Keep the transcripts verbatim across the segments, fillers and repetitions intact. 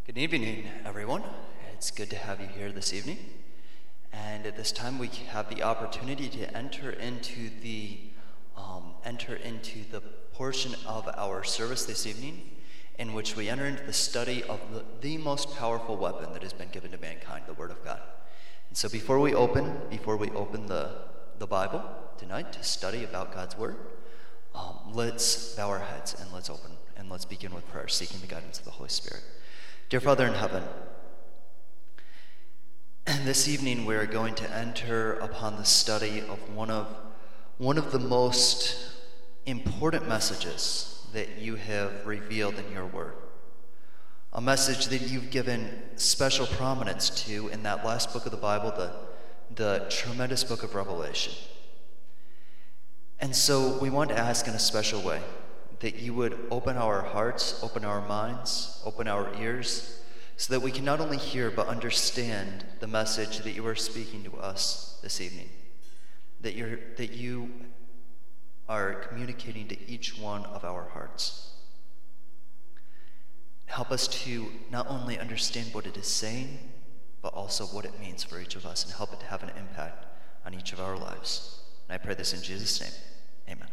Good evening, everyone. It's good to have you here this evening. And at this time, we have the opportunity to enter into the um, enter into the portion of our service this evening, in which we enter into the study of the, the most powerful weapon that has been given to mankind, the Word of God. And so, before we open, before we open the the Bible tonight to study about God's Word, um, let's bow our heads and let's open and let's begin with prayer, seeking the guidance of the Holy Spirit. Dear Father in heaven, this evening we are going to enter upon the study of one of one of the most important messages that you have revealed in your word. A message that you've given special prominence to in that last book of the Bible, the, the tremendous book of Revelation. And so we want to ask in a special way that you would open our hearts, open our minds, open our ears, so that we can not only hear but understand the message that you are speaking to us this evening, that you're that you are communicating to each one of our hearts. Help us to not only understand what it is saying, but also what it means for each of us, and help it to have an impact on each of our lives. And I pray this in Jesus' name. Amen.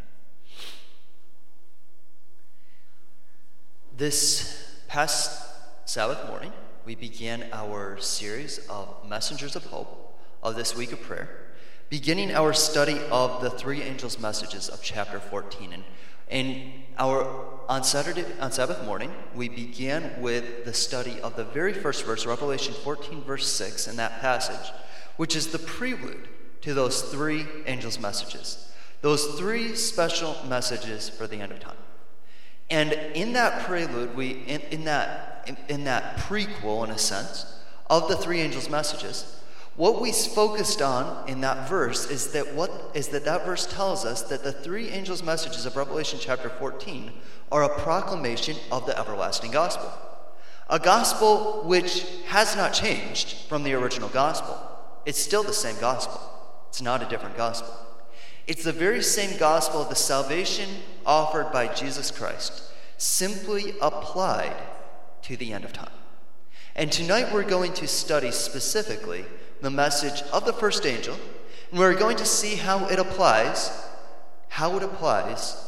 This past Sabbath morning, we began our series of Messengers of Hope of this week of prayer, beginning our study of the three angels' messages of chapter fourteen. And, and our on Saturday, on Sabbath morning, we began with the study of the very first verse, Revelation fourteen, verse six, in that passage, which is the prelude to those three angels' messages, those three special messages for the end of time. And in that prelude, we in, in that in, in that prequel, in a sense, of the three angels' messages, what we focused on in that verse is that what is that that verse tells us that the three angels' messages of Revelation chapter fourteen are a proclamation of the everlasting gospel, a gospel which has not changed from the original gospel. It's still the same gospel. It's not a different gospel. It's the very same gospel of the salvation offered by Jesus Christ, simply applied to the end of time. And tonight we're going to study specifically the message of the first angel, and we're going to see how it applies, how it applies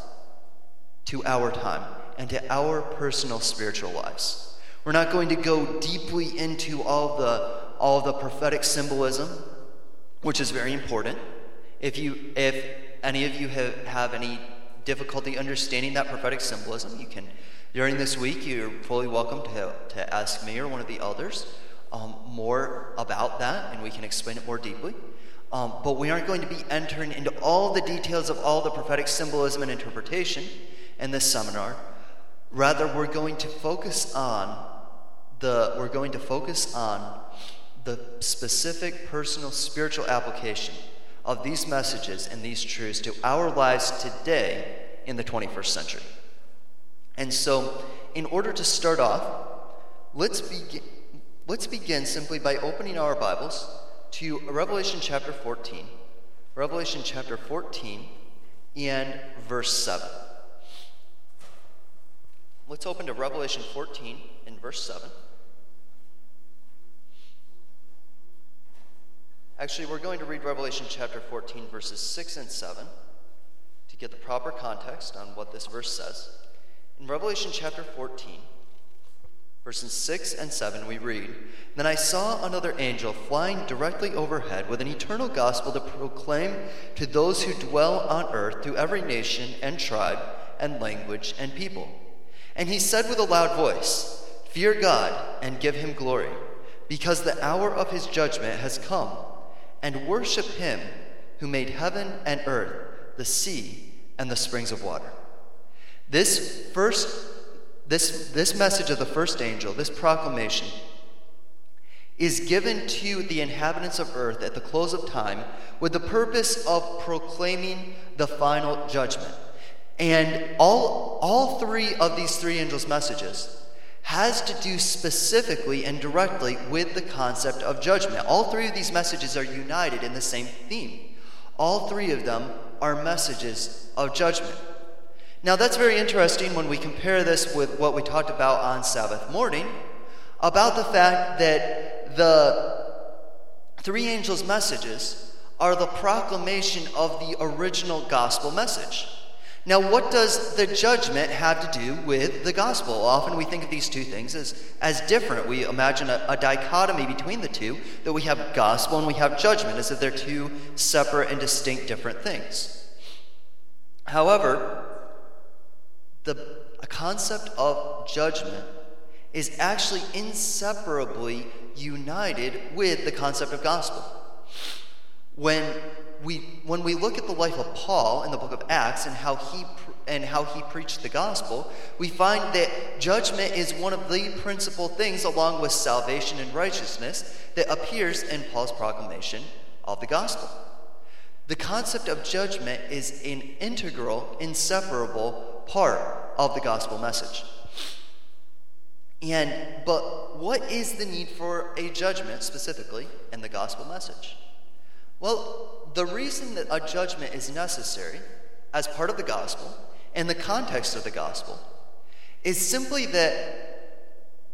to our time and to our personal spiritual lives. We're not going to go deeply into all the all the prophetic symbolism, which is very important. If you, if any of you have, have any difficulty understanding that prophetic symbolism, you can, during this week, you're fully welcome to, to ask me or one of the elders um, more about that, and we can explain it more deeply. Um, but we aren't going to be entering into all the details of all the prophetic symbolism and interpretation in this seminar. Rather, we're going to focus on the, we're going to focus on the specific personal spiritual application of these messages and these truths to our lives today in the twenty-first century. And so, in order to start off, let's begin, let's begin simply by opening our Bibles to Revelation chapter fourteen. Revelation chapter fourteen and verse seven. Let's open to Revelation fourteen and verse seven. Actually, we're going to read Revelation chapter fourteen, verses six and seven to get the proper context on what this verse says. In Revelation chapter fourteen, verses six and seven, we read, "Then I saw another angel flying directly overhead with an eternal gospel to proclaim to those who dwell on earth, to every nation and tribe and language and people. And he said with a loud voice, 'Fear God and give him glory, because the hour of his judgment has come. And worship him who made heaven and earth, the sea, and the springs of water.'" This first, this, this message of the first angel, this proclamation, is given to the inhabitants of earth at the close of time with the purpose of proclaiming the final judgment. And all, all three of these three angels' messages has to do specifically and directly with the concept of judgment. All three of these messages are united in the same theme. All three of them are messages of judgment. Now, that's very interesting when we compare this with what we talked about on Sabbath morning about the fact that the three angels' messages are the proclamation of the original gospel message. Now, what does the judgment have to do with the gospel? Often we think of these two things as, as different. We imagine a, a dichotomy between the two, that we have gospel and we have judgment, as if they're two separate and distinct different things. However, the concept of judgment is actually inseparably united with the concept of gospel. When we when we look at the life of Paul in the book of Acts and how he and how he preached the gospel, we find that judgment is one of the principal things, along with salvation and righteousness, that appears in Paul's proclamation of the gospel. The concept of judgment is an integral, inseparable part of the gospel message. And but what is the need for a judgment specifically in the gospel message? Well, the reason that a judgment is necessary as part of the gospel, in the context of the gospel, is simply that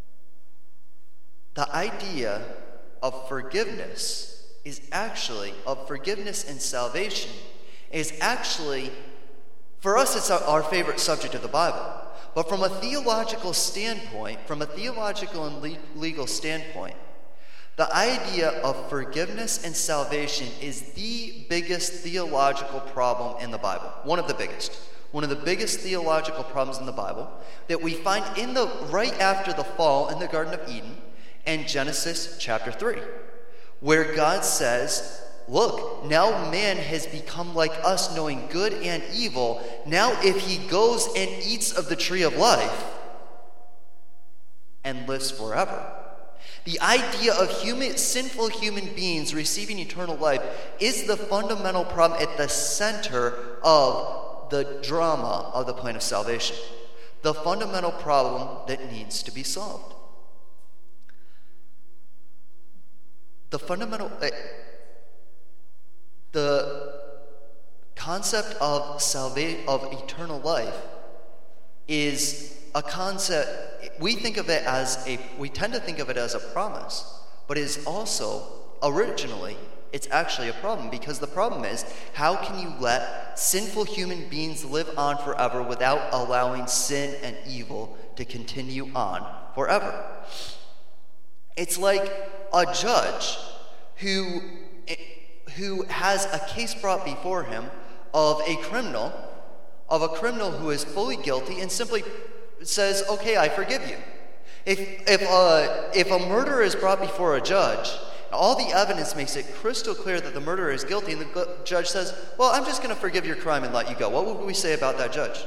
the idea of forgiveness is actually, of forgiveness and salvation, is actually, for us it's our favorite subject of the Bible. But from a theological standpoint, from a theological and le- legal standpoint, the idea of forgiveness and salvation is the biggest theological problem in the Bible. One of the biggest. One of the biggest theological problems in the Bible that we find in the right after the fall in the Garden of Eden in Genesis chapter three, where God says, look, now man has become like us, knowing good and evil. Now if he goes and eats of the tree of life and lives forever. The idea of human, sinful human beings receiving eternal life is the fundamental problem at the center of the drama of the plan of salvation. The fundamental problem that needs to be solved. The fundamental... Uh, The concept of salvation, of eternal life, is a concept, we think of it as a, we tend to think of it as a promise, but it is also, originally, it's actually a problem, because the problem is, how can you let sinful human beings live on forever without allowing sin and evil to continue on forever? It's like a judge who... who has a case brought before him of a criminal, of a criminal who is fully guilty, and simply says, okay, I forgive you. If if a, if a murderer is brought before a judge, all the evidence makes it crystal clear that the murderer is guilty, and the judge says, well, I'm just going to forgive your crime and let you go. What would we say about that judge?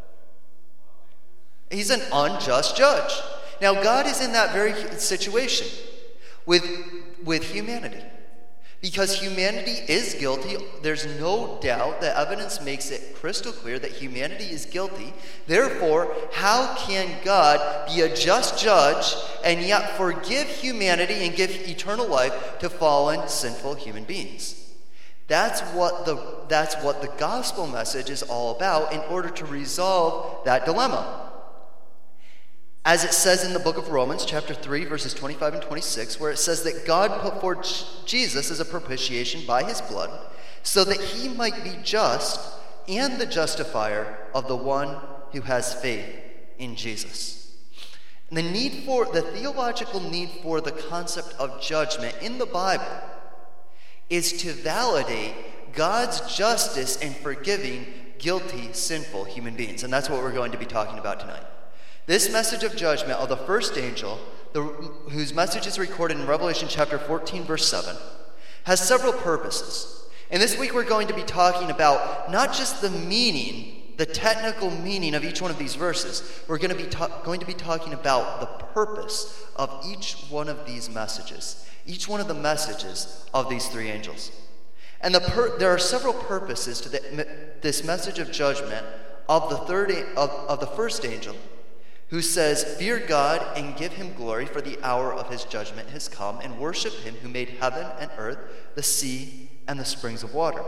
He's an unjust judge. Now, God is in that very situation with with humanity. Because humanity is guilty, there's no doubt that evidence makes it crystal clear that humanity is guilty. Therefore, how can God be a just judge and yet forgive humanity and give eternal life to fallen, sinful human beings? That's what the, that's what the gospel message is all about in order to resolve that dilemma. As it says in the book of Romans, chapter three, verses twenty-five and twenty-six, where it says that God put forth Jesus as a propitiation by his blood, so that he might be just and the justifier of the one who has faith in Jesus. And the need for, the theological need for the concept of judgment in the Bible is to validate God's justice in forgiving guilty, sinful human beings. And that's what we're going to be talking about tonight. This message of judgment of the first angel, the, whose message is recorded in Revelation chapter fourteen, verse seven, has several purposes. And this week we're going to be talking about not just the meaning, the technical meaning of each one of these verses. We're going to be ta- going to be talking about the purpose of each one of these messages, each one of the messages of these three angels. And the per- there are several purposes to the, this message of judgment of the third of, of the first angel, who says, fear God and give him glory, for the hour of his judgment has come, and worship him who made heaven and earth, the sea, and the springs of water.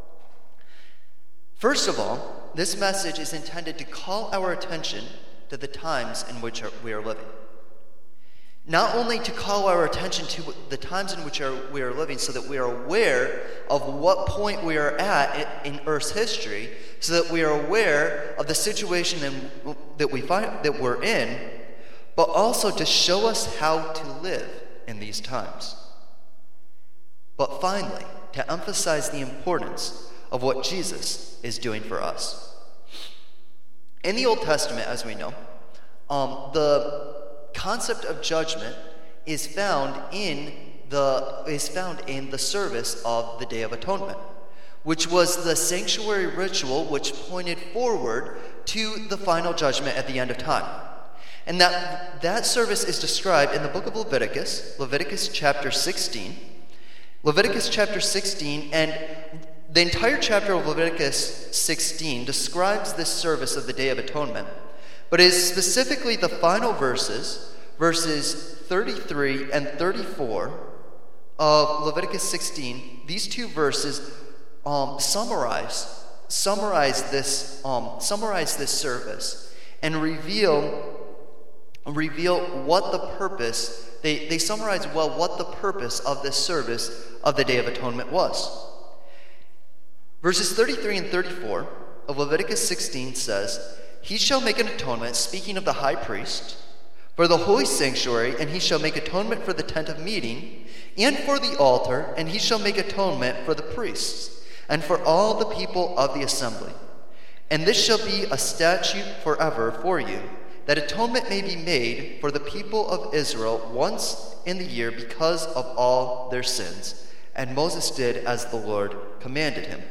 First of all, this message is intended to call our attention to the times in which we are living. not only to call our attention to the times in which we are living so that we are aware of what point we are at in Earth's history, so that we are aware of the situation in, that we find that we're in, but also to show us how to live in these times. But finally, to emphasize the importance of what Jesus is doing for us. In the Old Testament, as we know, um, the concept of judgment is found in the is found in the service of the Day of Atonement, which was the sanctuary ritual which pointed forward to the final judgment at the end of time. And that that service is described in the book of Leviticus, Leviticus chapter sixteen. Leviticus chapter sixteen, and the entire chapter of Leviticus sixteen describes this service of the Day of Atonement. But it is specifically the final verses, verses thirty-three and thirty-four of Leviticus sixteen. These two verses um, summarize summarize this um, summarize this service and reveal reveal what the purpose. They they summarize well what the purpose of this service of the Day of Atonement was. Verses thirty-three and thirty-four of Leviticus sixteen says, "He shall make an atonement," speaking of the high priest, "for the holy sanctuary, and he shall make atonement for the tent of meeting, and for the altar, and he shall make atonement for the priests, and for all the people of the assembly. And this shall be a statute forever for you, that atonement may be made for the people of Israel once in the year because of all their sins." And Moses did as the Lord commanded him.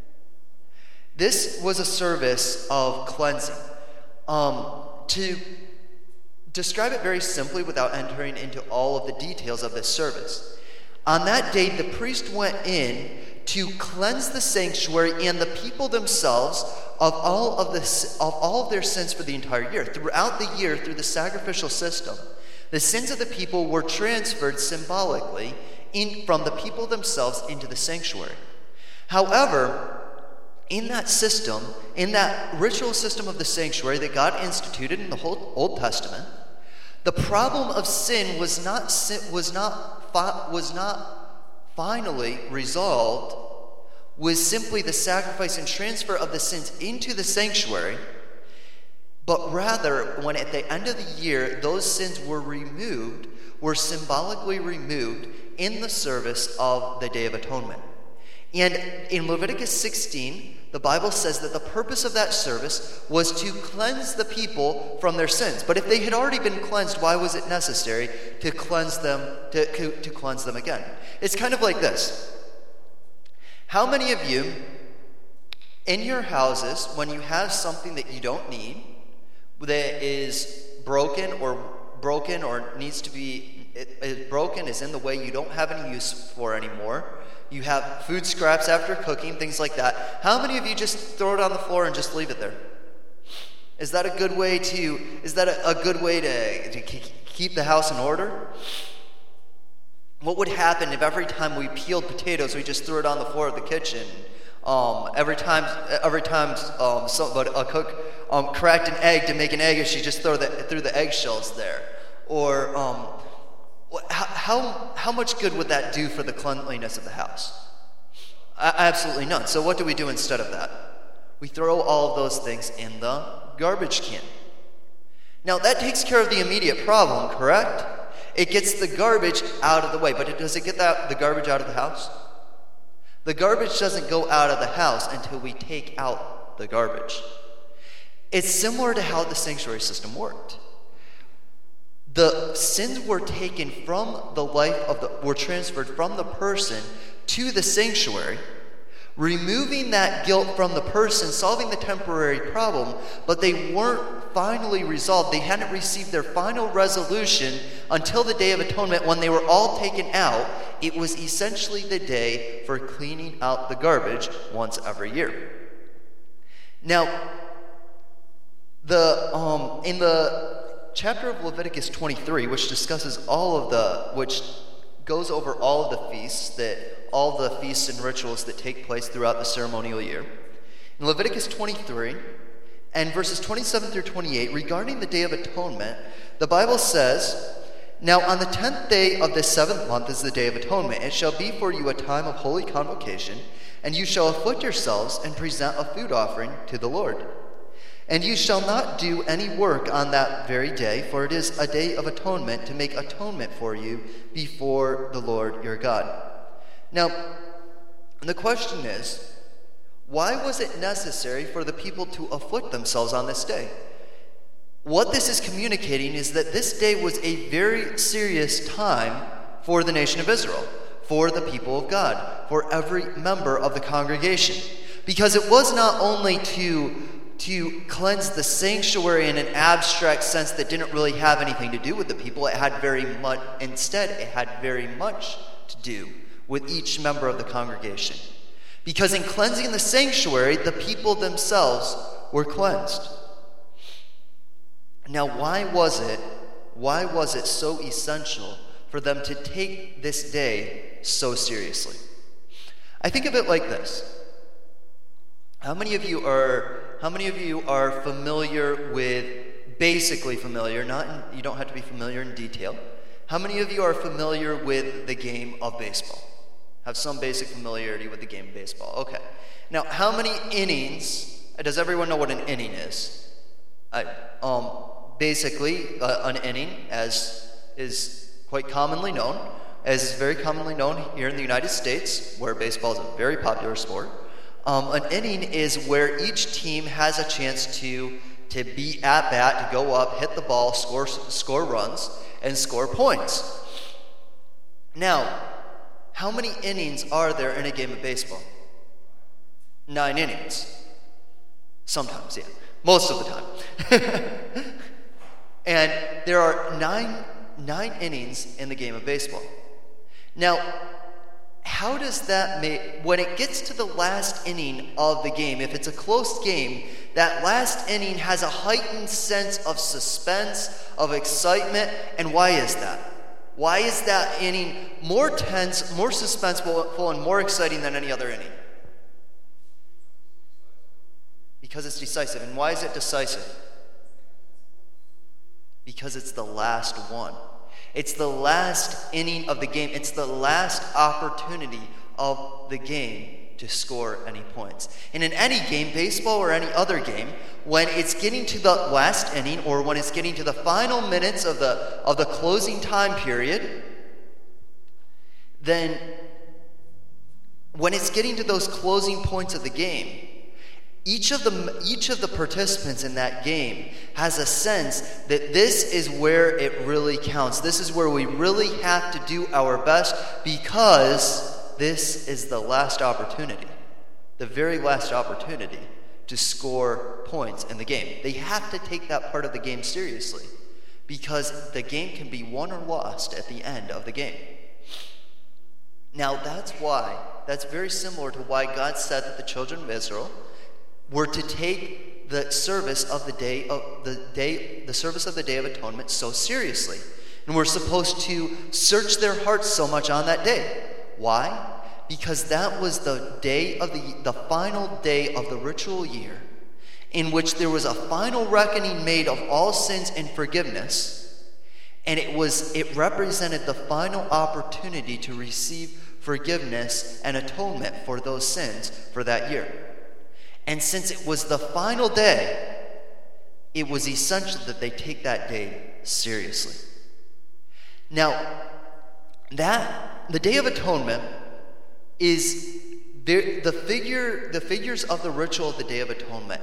This was a service of cleansing. Um, to describe it very simply without entering into all of the details of this service, on that day the priest went in to cleanse the sanctuary and the people themselves of all of, the, of all of their sins for the entire year. Throughout the year, through the sacrificial system, the sins of the people were transferred symbolically in, from the people themselves into the sanctuary. However, in that system, in that ritual system of the sanctuary that God instituted in the whole Old Testament, the problem of sin was not was not was not finally resolved with simply the sacrifice and transfer of the sins into the sanctuary, but rather, when at the end of the year those sins were removed, were symbolically removed in the service of the Day of Atonement. And in Leviticus sixteen, the Bible says that the purpose of that service was to cleanse the people from their sins. But if they had already been cleansed, why was it necessary to cleanse them to, to cleanse them again? It's kind of like this. How many of you in your houses, when you have something that you don't need, that is broken or broken or needs to be it, is broken, is in the way, you don't have any use for anymore, you have food scraps after cooking, things like that. How many of you just throw it on the floor and just leave it there? Is that a good way to, is that a, a good way to, to keep the house in order? What would happen if every time we peeled potatoes, we just threw it on the floor of the kitchen? Um, every time, every time um, somebody, a cook um, cracked an egg to make an egg, and she just threw the, threw the eggshells there. Or um, how, how much good would that do for the cleanliness of the house? Absolutely none. So what do we do instead of that? We throw all of those things in the garbage can. Now that takes care of the immediate problem, correct? It gets the garbage out of the way, but does it get that, the garbage out of the house? The garbage doesn't go out of the house until we take out the garbage. It's similar to how the sanctuary system worked. The sins were taken from the life of the, were transferred from the person to the sanctuary, removing that guilt from the person, solving the temporary problem, but they weren't finally resolved. They hadn't received their final resolution until the Day of Atonement, when they were all taken out. It was essentially the day for cleaning out the garbage once every year. Now, the um, in the chapter of Leviticus twenty-three, which discusses all of the, which goes over all of the feasts, that all the feasts and rituals that take place throughout the ceremonial year. In Leviticus twenty-three, and verses twenty-seven through twenty-eight, regarding the Day of Atonement, the Bible says, Now on the tenth day of this seventh month is the Day of Atonement. It shall be for you a time of holy convocation, and you shall afflict yourselves and present a food offering to the Lord. And you shall not do any work on that very day, for it is a day of atonement to make atonement for you before the Lord your God. Now, the question is, why was it necessary for the people to afflict themselves on this day? What this is communicating is that this day was a very serious time for the nation of Israel, for the people of God, for every member of the congregation. Because it was not only to, to cleanse the sanctuary in an abstract sense that didn't really have anything to do with the people, it had very much, instead, it had very much to do with each member of the congregation. Because in cleansing the sanctuary, the people themselves were cleansed. Now, why was it, why was it so essential for them to take this day so seriously? I think of it like this. How many of you are, how many of you are familiar with, basically familiar, not in, you don't have to be familiar in detail. How many of you are familiar with the game of baseball? Have some basic familiarity with the game of baseball. Okay. Now, how many innings, does everyone know what an inning is? I, um, basically, uh, an inning, as is quite commonly known, as is very commonly known here in the United States, where baseball is a very popular sport, um, an inning is where each team has a chance to, to be at bat, to go up, hit the ball, score, score runs, and score points. Now, how many innings are there in a game of baseball? Nine innings. Sometimes, yeah. Most of the time. And there are nine, nine innings in the game of baseball. Now, how does that make, when it gets to the last inning of the game, if it's a close game, that last inning has a heightened sense of suspense, of excitement, and why is that? Why is that inning more tense, more suspenseful, and more exciting than any other inning? Because it's decisive. And why is it decisive? Because it's the last one. It's the last inning of the game. It's the last opportunity of the game to score any points. And in any game, baseball or any other game, when it's getting to the last inning or when it's getting to the final minutes of the of the closing time period, then when it's getting to those closing points of the game, each of the each of the participants in that game has a sense that this is where it really counts. This is where we really have to do our best, because this is the last opportunity, the very last opportunity to score points in the game. They have to take that part of the game seriously, because the game can be won or lost at the end of the game. Now that's why, that's very similar to why God said that the children of Israel were to take the service of the day of the day, the service of the Day of Atonement so seriously. And we're supposed to search their hearts so much on that day. Why? Because that was the day of the the final day of the ritual year, in which there was a final reckoning made of all sins and forgiveness, and it was it represented the final opportunity to receive forgiveness and atonement for those sins for that year. And since it was the final day, it was essential that they take that day seriously. Now, that the Day of Atonement is the, the figure the figures of the ritual of the Day of Atonement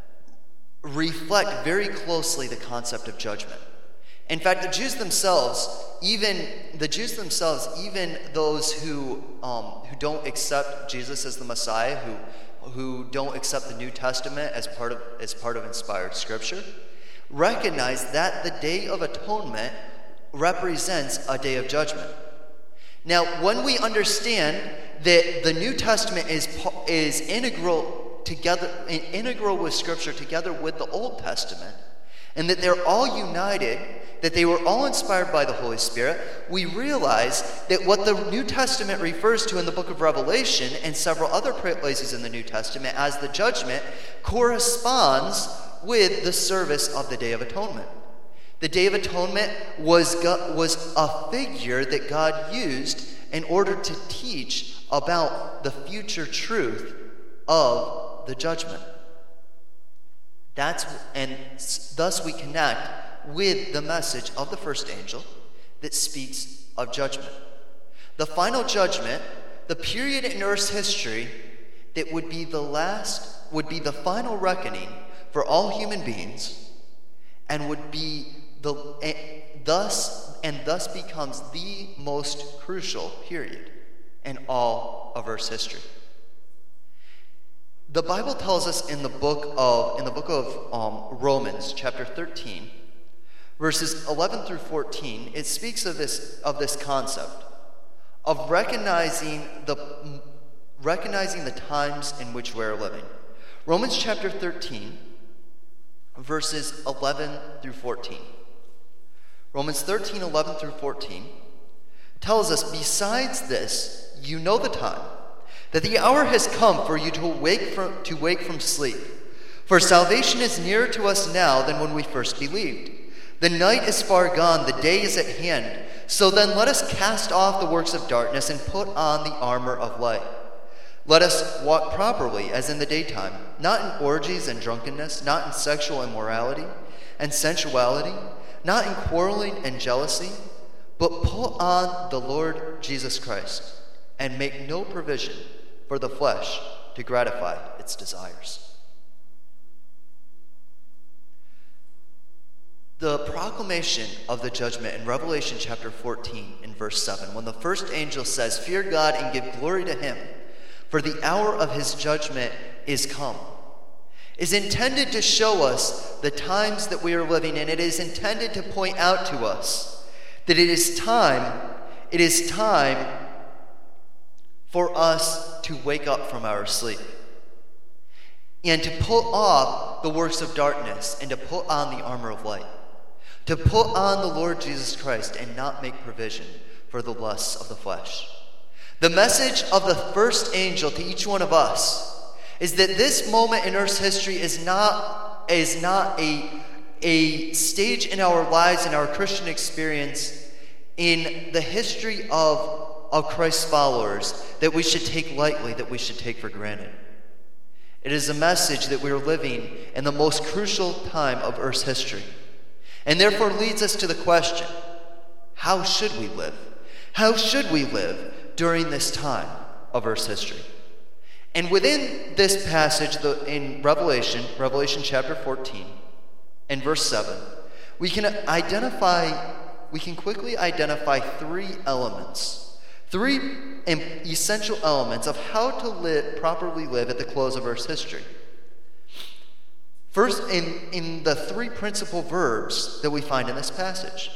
reflect very closely the concept of judgment. In fact, the Jews themselves, even the Jews themselves, even those who um, who don't accept Jesus as the Messiah, who who don't accept the New Testament as part of as part of inspired Scripture, recognize that the Day of Atonement represents a day of judgment. Now, when we understand that the New Testament is is integral together, integral with Scripture together with the Old Testament, and that they're all united, that they were all inspired by the Holy Spirit, we realize that what the New Testament refers to in the book of Revelation and several other places in the New Testament as the judgment corresponds with the service of the Day of Atonement. The Day of Atonement was, God, was a figure that God used in order to teach about the future truth of the judgment. That's and thus we connect with the message of the first angel that speaks of judgment. The final judgment, the period in Earth's history that would be the last, would be the final reckoning for all human beings, and would be the and thus and thus becomes the most crucial period in all of Earth's history. The Bible tells us in the book of in the book of um, Romans, chapter thirteen, verses eleven through fourteen. It speaks of this of this concept of recognizing the recognizing the times in which we're living. Romans chapter thirteen, verses eleven through fourteen. Romans thirteen, eleven through fourteen tells us, besides this, you know the time, that the hour has come for you to wake from, to wake from sleep. For salvation is nearer to us now than when we first believed. The night is far gone, the day is at hand. So then let us cast off the works of darkness and put on the armor of light. Let us walk properly as in the daytime, not in orgies and drunkenness, not in sexual immorality and sensuality, not in quarreling and jealousy, but put on the Lord Jesus Christ, and make no provision for the flesh to gratify its desires. The proclamation of the judgment in Revelation chapter fourteen in verse seven, when the first angel says, "Fear God and give glory to him, for the hour of his judgment is come," is intended to show us the times that we are living in. It is intended to point out to us that it is time, it is time for us to wake up from our sleep and to put off the works of darkness and to put on the armor of light, to put on the Lord Jesus Christ and not make provision for the lusts of the flesh. The message of the first angel to each one of us is that this moment in Earth's history is not, is not a, a stage in our lives, in our Christian experience, in the history of, of Christ's followers that we should take lightly, that we should take for granted. It is a message that we are living in the most crucial time of Earth's history, and therefore leads us to the question, how should we live? How should we live during this time of Earth's history? And within this passage, the, in Revelation, Revelation chapter fourteen, and verse seven, we can identify, we can quickly identify three elements, three essential elements of how to live, properly live at the close of Earth's history. First, in, in the three principal verbs that we find in this passage,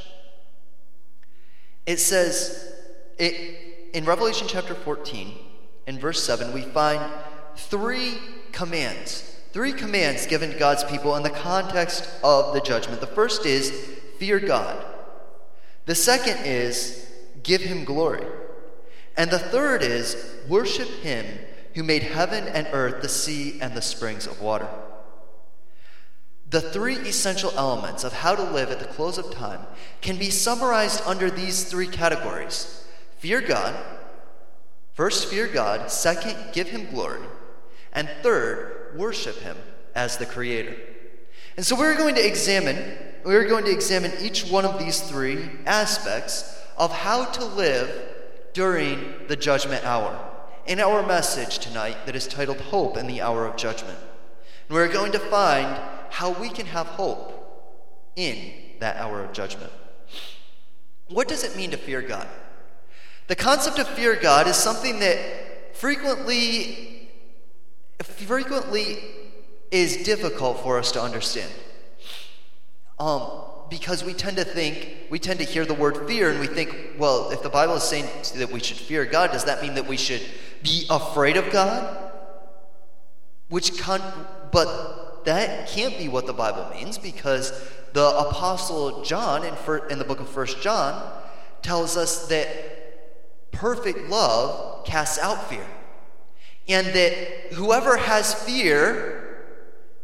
it says, it, in Revelation chapter fourteen, in verse seven, we find three commands. Three commands given to God's people in the context of the judgment. The first is, fear God. The second is, give him glory. And the third is, worship him who made heaven and earth, the sea, and the springs of water. The three essential elements of how to live at the close of time can be summarized under these three categories. Fear God. First, fear God. Second, give him glory. And third, worship him as the creator. And so we're going to examine, we're going to examine each one of these three aspects of how to live during the judgment hour in our message tonight that is titled Hope in the Hour of Judgment. And we're going to find how we can have hope in that hour of judgment. What does it mean to fear God? The concept of fear God is something that frequently, frequently is difficult for us to understand. Um, because we tend to think, we tend to hear the word fear and we think, well, if the Bible is saying that we should fear God, does that mean that we should be afraid of God? Which con- but that can't be what the Bible means, because the Apostle John in, fir- in the book of First John tells us that perfect love casts out fear. And that whoever has fear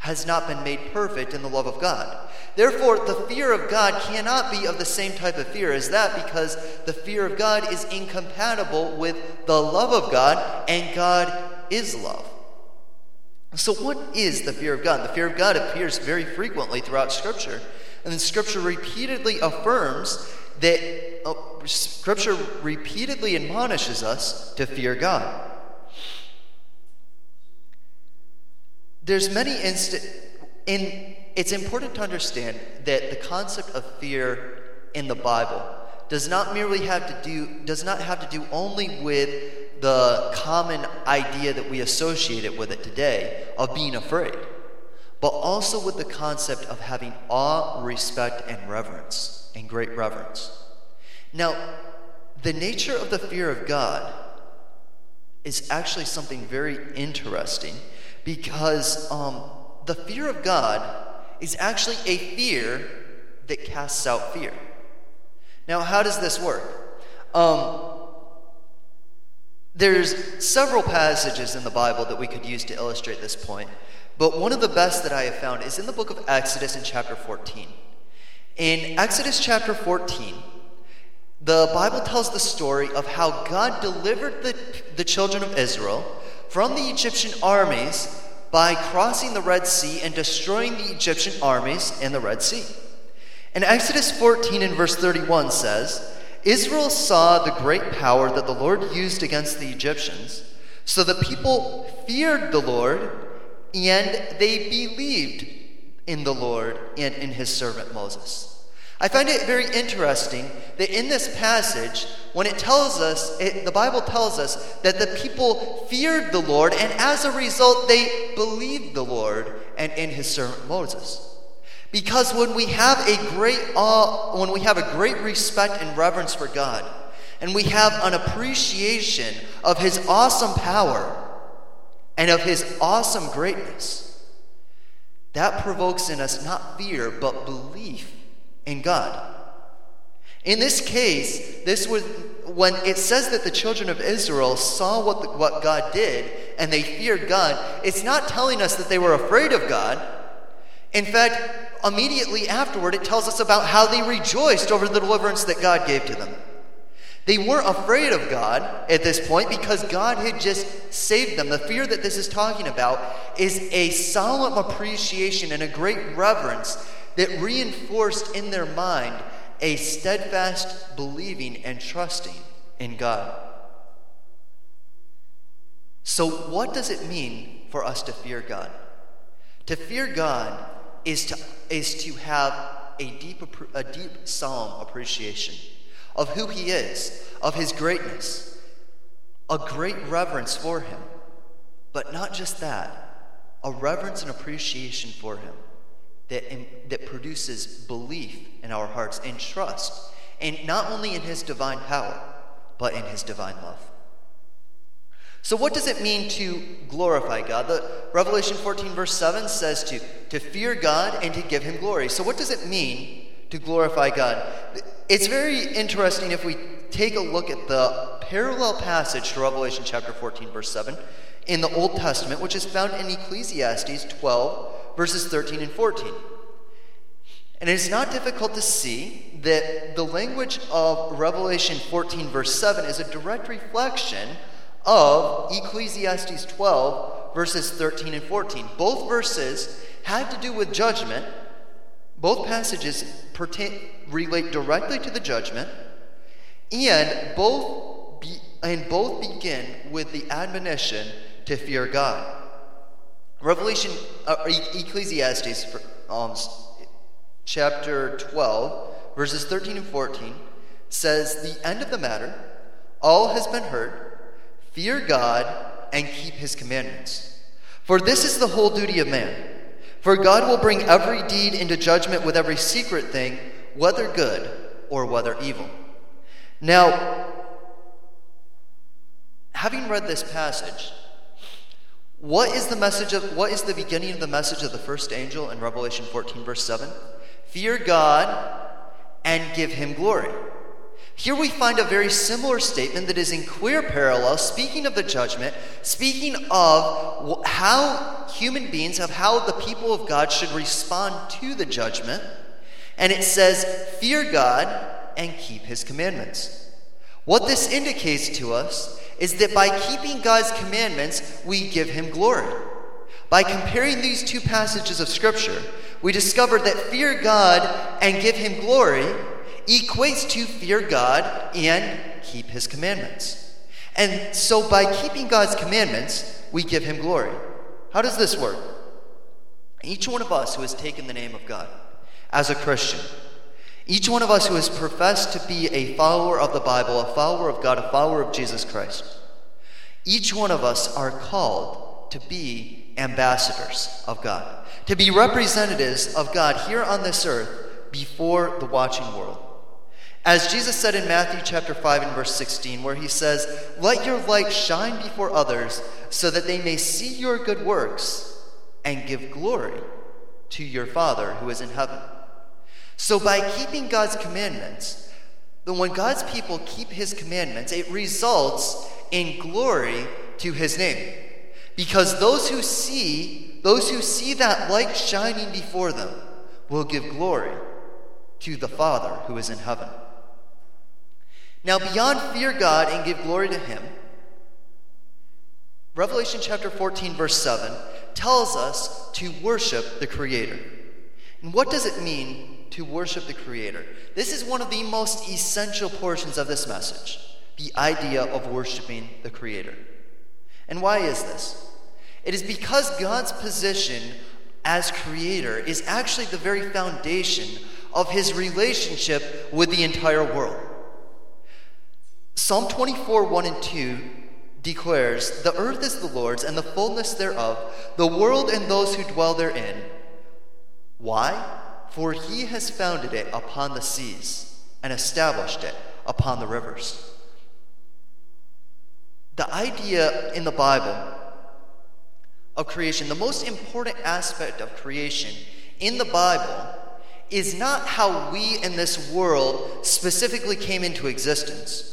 has not been made perfect in the love of God. Therefore, the fear of God cannot be of the same type of fear as that, because the fear of God is incompatible with the love of God, and God is love. So what is the fear of God? The fear of God appears very frequently throughout Scripture, and then Scripture repeatedly affirms that uh, Scripture repeatedly admonishes us to fear God. There's many inst- in it's important to understand that the concept of fear in the Bible does not merely have to do does not have to do only with the common idea that we associate it with it today of being afraid, but also with the concept of having awe, respect, and reverence, and great reverence. Now, the nature of the fear of God is actually something very interesting, because um, the fear of God is actually a fear that casts out fear. Now, how does this work? Um, there's several passages in the Bible that we could use to illustrate this point, but one of the best that I have found is in the book of Exodus in chapter fourteen. In Exodus chapter fourteen, the Bible tells the story of how God delivered the, the children of Israel from the Egyptian armies by crossing the Red Sea and destroying the Egyptian armies in the Red Sea. And Exodus fourteen in verse thirty-one says, Israel saw the great power that the Lord used against the Egyptians, so the people feared the Lord, and they believed in the Lord and in his servant Moses. I find it very interesting that in this passage, when it tells us, it, the Bible tells us that the people feared the Lord, and as a result, they believed the Lord and in his servant Moses. Because when we have a great awe, when we have a great respect and reverence for God, and we have an appreciation of his awesome power and of his awesome greatness, that provokes in us not fear, but belief in God. In this case, this was when it says that the children of Israel saw what the, what God did and they feared God. It's not telling us that they were afraid of God. In fact, immediately afterward, it tells us about how they rejoiced over the deliverance that God gave to them. They weren't afraid of God at this point because God had just saved them. The fear that this is talking about is a solemn appreciation and a great reverence that reinforced in their mind a steadfast believing and trusting in God. So what does it mean for us to fear God? To fear God is to, is to have a deep, a deep solemn appreciation of who he is, of his greatness, a great reverence for him. But not just that, a reverence and appreciation for him that, in, that produces belief in our hearts and trust, and not only in his divine power, but in his divine love. So what does it mean to glorify God? The Revelation fourteen verse seven says to, to fear God and to give him glory. So what does it mean to glorify God? It's very interesting if we take a look at the parallel passage to Revelation chapter fourteen verse seven in the Old Testament, which is found in Ecclesiastes twelve verses thirteen and fourteen. And it is not difficult to see that the language of Revelation fourteen verse seven is a direct reflection of Ecclesiastes twelve verses thirteen and fourteen. Both verses had to do with judgment. Both passages pertain, relate directly to the judgment, and both be, and both begin with the admonition to fear God. Revelation, uh, Ecclesiastes, um, chapter twelve, verses thirteen and fourteen, says, "The end of the matter, all has been heard. Fear God and keep his commandments. For this is the whole duty of man. For God will bring every deed into judgment with every secret thing, whether good or whether evil." Now, having read this passage, what is the message of what is the beginning of the message of the first angel in Revelation fourteen verse seven? Fear God and give him glory. Here we find a very similar statement that is in clear parallel, speaking of the judgment, speaking of how human beings, of how the people of God should respond to the judgment. And it says, fear God and keep his commandments. What this indicates to us is that by keeping God's commandments, we give him glory. By comparing these two passages of Scripture, we discover that fear God and give him glory equates to fear God and keep his commandments. And so by keeping God's commandments, we give him glory. How does this work? Each one of us who has taken the name of God as a Christian, each one of us who has professed to be a follower of the Bible, a follower of God, a follower of Jesus Christ, each one of us are called to be ambassadors of God, to be representatives of God here on this earth before the watching world. As Jesus said in Matthew chapter five and verse sixteen, where he says, let your light shine before others so that they may see your good works and give glory to your Father who is in heaven. So by keeping God's commandments, then when God's people keep his commandments, it results in glory to his name. Because those who see, those who see that light shining before them will give glory to the Father who is in heaven. Now, beyond fear God and give glory to him, Revelation chapter fourteen, verse seven, tells us to worship the Creator. And what does it mean to worship the Creator? This is one of the most essential portions of this message, the idea of worshiping the Creator. And why is this? It is because God's position as Creator is actually the very foundation of his relationship with the entire world. Psalm twenty-four, one and two declares, the earth is the Lord's and the fullness thereof, the world and those who dwell therein. Why? For he has founded it upon the seas and established it upon the rivers. The idea in the Bible of creation, the most important aspect of creation in the Bible is not how we in this world specifically came into existence.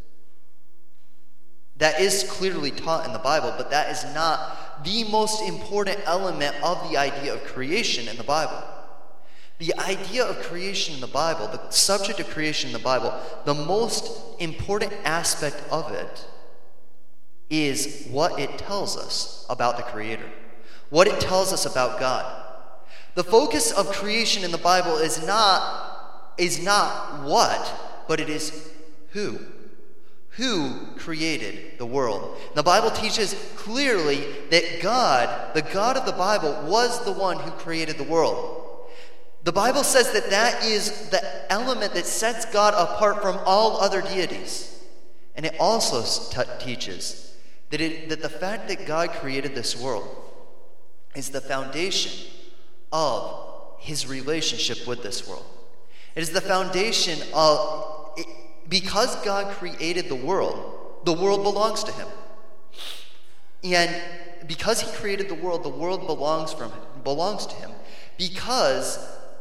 That is clearly taught in the Bible, but that is not the most important element of the idea of creation in the Bible. The idea of creation in the Bible, the subject of creation in the Bible, the most important aspect of it is what it tells us about the Creator, what it tells us about God. The focus of creation in the Bible is not, is not what, but it is who. Who created the world? The Bible teaches clearly that God, the God of the Bible, was the one who created the world. The Bible says that that is the element that sets God apart from all other deities. And it also t- teaches that, it, that the fact that God created this world is the foundation of his relationship with this world. It is the foundation of, it, because God created the world, the world belongs to him. And because he created the world, the world belongs from him, belongs to him. Because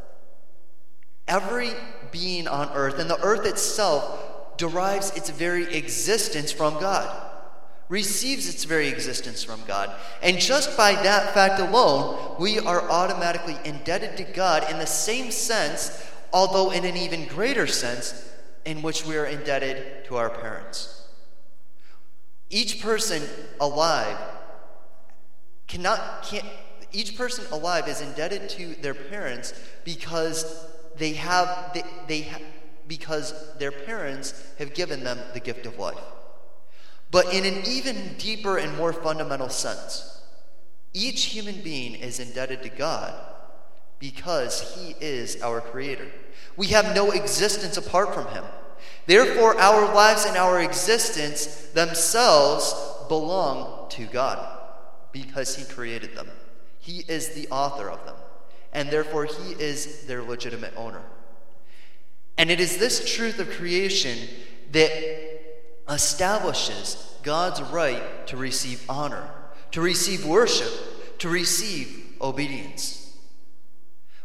every being on earth, and the earth itself, derives its very existence from God, receives its very existence from God. And just by that fact alone, we are automatically indebted to God in the same sense, although in an even greater sense, in which we are indebted to our parents. Each person alive cannot, can't, each person alive is indebted to their parents because they have, they, they ha, because their parents have given them the gift of life. But in an even deeper and more fundamental sense, each human being is indebted to God because he is our Creator. We have no existence apart from him. Therefore, our lives and our existence themselves belong to God because he created them. He is the author of them, and therefore he is their legitimate owner. And it is this truth of creation that establishes God's right to receive honor, to receive worship, to receive obedience.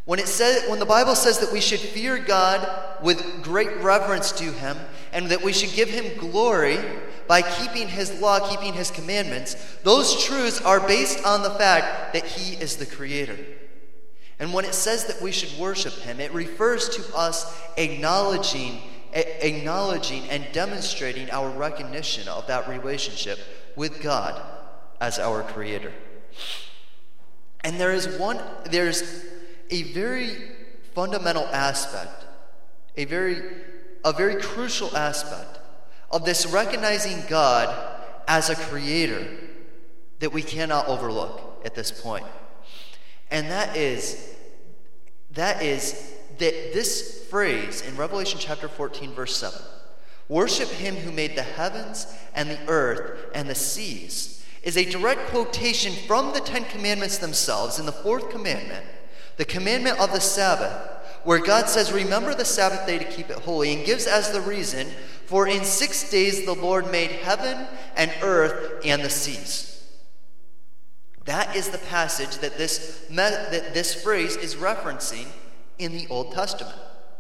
When it says, when the Bible says that we should fear God with great reverence to him, and that we should give him glory by keeping his law, keeping his commandments, those truths are based on the fact that he is the creator. And when it says that we should worship him, it refers to us acknowledging, a- acknowledging and demonstrating our recognition of that relationship with God as our creator. And there is one, there's a very fundamental aspect, a very, a very crucial aspect of this recognizing God as a creator that we cannot overlook at this point. And that is, that is that this phrase in Revelation chapter fourteen, verse seven, worship him who made the heavens and the earth and the seas, is a direct quotation from the Ten Commandments themselves in the fourth commandment, the commandment of the Sabbath, where God says, remember the Sabbath day to keep it holy, and gives as the reason, for in six days the Lord made heaven and earth and the seas. That is the passage that this, that this phrase is referencing in the Old Testament.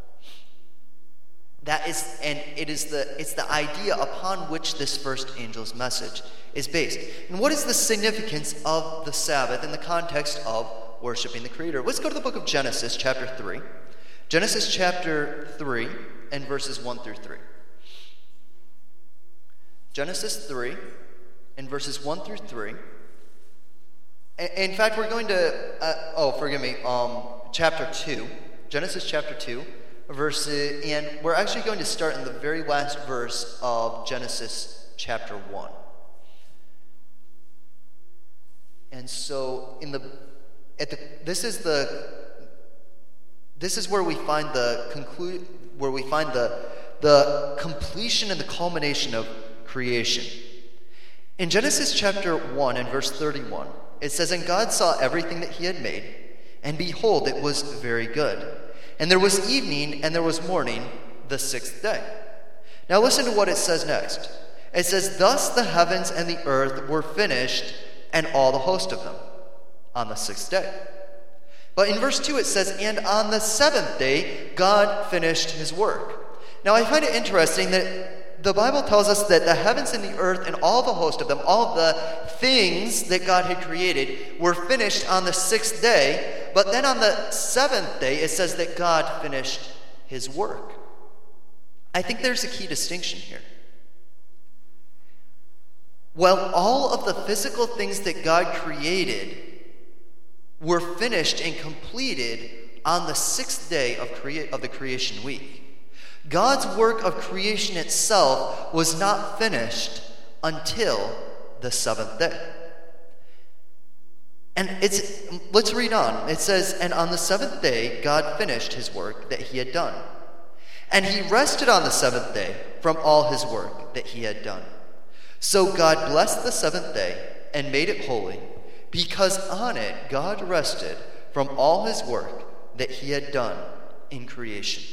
That is, and it is the it's the idea upon which this first angel's message is based. And what is the significance of the Sabbath in the context of worshiping the Creator? Let's go to the book of Genesis, chapter three. Genesis chapter three and verses one through three. Genesis three and verses one through three. In fact, we're going to, uh, oh, forgive me, um, chapter two. Genesis chapter two, verse, and we're actually going to start in the very last verse of Genesis chapter one. And so, in the, at the, this is the, this is where we find the conclude, where we find the, the completion and the culmination of creation. In Genesis chapter one and verse thirty-one, it says, and God saw everything that he had made, and behold, it was very good. And there was evening, and there was morning, the sixth day. Now listen to what it says next. It says, thus the heavens and the earth were finished, and all the host of them, on the sixth day. But in verse two it says, and on the seventh day, God finished his work. Now I find it interesting that the Bible tells us that the heavens and the earth and all the host of them, all the things that God had created, were finished on the sixth day. But then on the seventh day, it says that God finished his work. I think there's a key distinction here. Well, all of the physical things that God created were finished and completed on the sixth day of, crea- of the creation week. God's work of creation itself was not finished until the seventh day. And it's let's read on. It says, and on the seventh day, God finished his work that he had done. And he rested on the seventh day from all his work that he had done. So God blessed the seventh day and made it holy, because on it God rested from all his work that he had done in creation.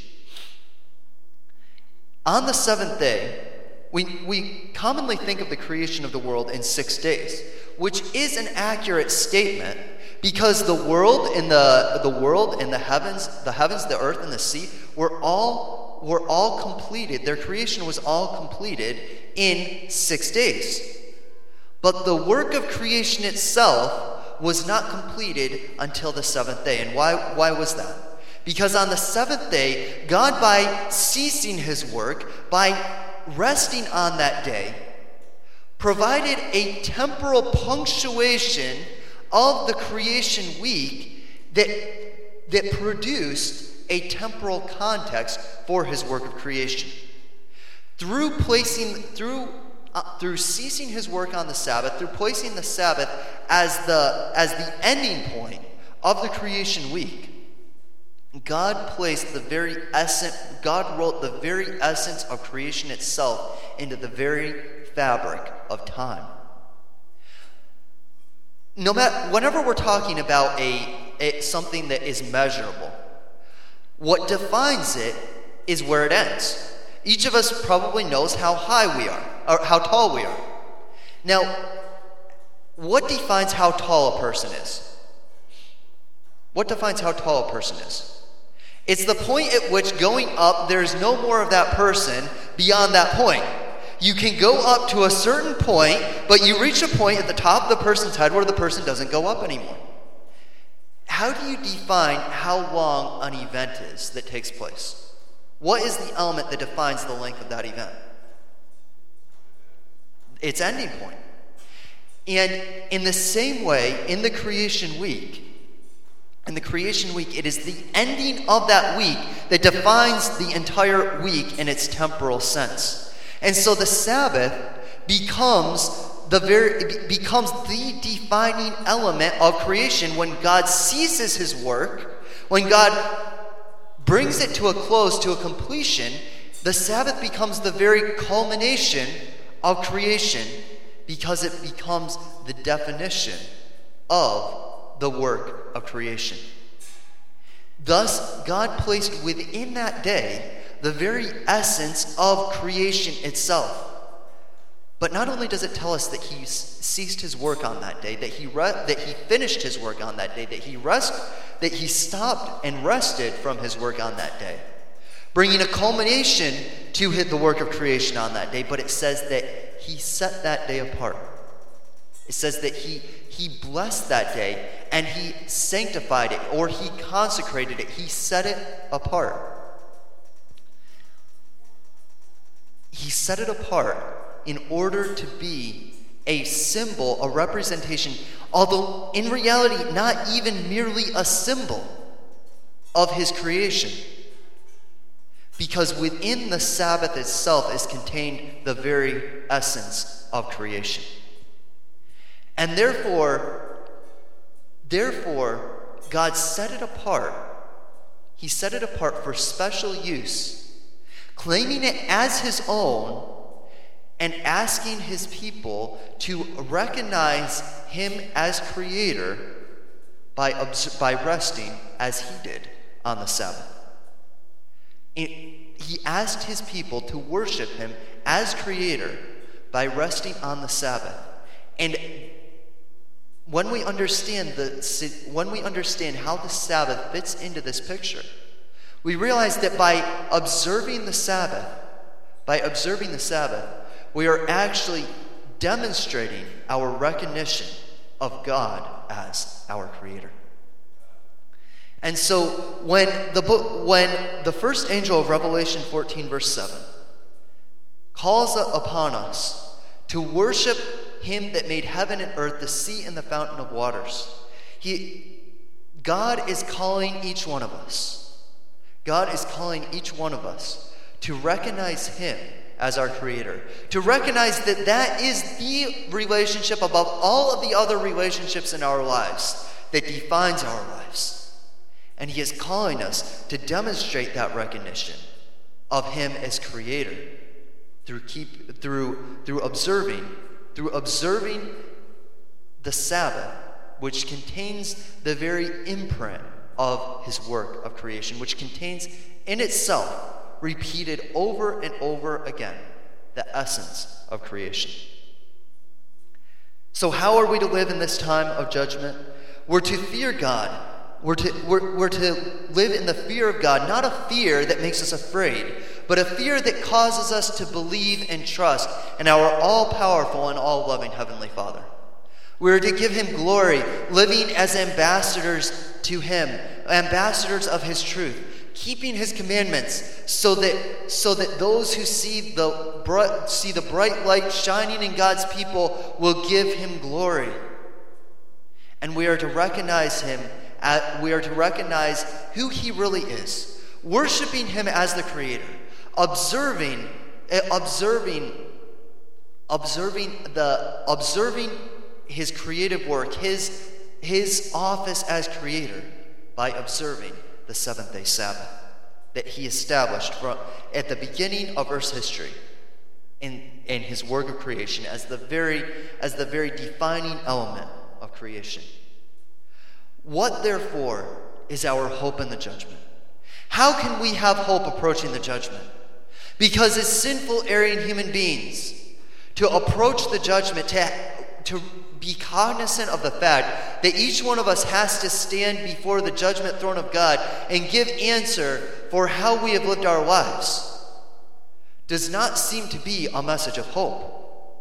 On the seventh day, we, we commonly think of the creation of the world in six days, which is an accurate statement, because the world and the the world and the heavens, the heavens, the earth, and the sea were all were all completed. Their creation was all completed in six days. But the work of creation itself was not completed until the seventh day. And why why was that? Because on the seventh day, God, by ceasing his work, by resting on that day, provided a temporal punctuation of the creation week that, that produced a temporal context for his work of creation. Through placing, through uh, through ceasing his work on the Sabbath, through placing the Sabbath as the as the ending point of the creation week, God placed the very essence, God wrote the very essence of creation itself into the very fabric of time. No matter, whenever we're talking about a, a something that is measurable, what defines it is where it ends. Each of us probably knows how high we are, or how tall we are. Now, what defines how tall a person is? What defines how tall a person is? It's the point at which going up, there's no more of that person beyond that point. You can go up to a certain point, but you reach a point at the top of the person's head where the person doesn't go up anymore. How do you define how long an event is that takes place? What is the element that defines the length of that event? Its ending point. And in the same way, in the creation week, in the creation week, it is the ending of that week that defines the entire week in its temporal sense. And so the Sabbath becomes the very becomes the defining element of creation. When God ceases his work, when God brings it to a close, to a completion, the Sabbath becomes the very culmination of creation, because it becomes the definition of the work of creation. Thus, God placed within that day the very essence of creation itself. But not only does it tell us that he ceased his work on that day, that he re- that he finished his work on that day, that he rest, that he stopped and rested from his work on that day, bringing a culmination to the work of creation on that day, but it says that he set that day apart. It says that he, he blessed that day and he sanctified it, or he consecrated it. He set it apart. He set it apart in order to be a symbol, a representation, although in reality not even merely a symbol of his creation. Because within the Sabbath itself is contained the very essence of creation. And therefore, therefore, God set it apart. He set it apart for special use, claiming it as his own and asking his people to recognize him as creator by, by resting as he did on the Sabbath. It, he asked his people to worship him as creator by resting on the Sabbath. And when we understand the when we understand how the Sabbath fits into this picture, we realize that by observing the Sabbath, by observing the Sabbath, we are actually demonstrating our recognition of God as our creator. And so when the book, when the first angel of Revelation fourteen verse seven calls upon us to worship him that made heaven and earth, the sea and the fountain of waters, he, God is calling each one of us. God is calling each one of us to recognize him as our creator, to recognize that that is the relationship above all of the other relationships in our lives that defines our lives. And he is calling us to demonstrate that recognition of him as creator through keep through through observing through observing the Sabbath, which contains the very imprint of his work of creation, which contains in itself, repeated over and over again, the essence of creation. So how are we to live in this time of judgment? We're to fear God. We're to, we're, we're to live in the fear of God, not a fear that makes us afraid, but a fear that causes us to believe and trust in our all-powerful and all-loving Heavenly Father. We're to give him glory, living as ambassadors to him, ambassadors of his truth, keeping his commandments, so that so that those who see the bright, see the bright light shining in God's people will give him glory. And we are to recognize him. At, we are to recognize who he really is, worshiping him as the creator, observing, observing, observing the observing his creative work, his his office as creator, by observing the seventh day Sabbath that he established from at the beginning of Earth's history in, in his work of creation as the very as the very defining element of creation. What, therefore, is our hope in the judgment? How can we have hope approaching the judgment? Because as sinful, erring human beings, to approach the judgment, to, to be cognizant of the fact that each one of us has to stand before the judgment throne of God and give answer for how we have lived our lives does not seem to be a message of hope.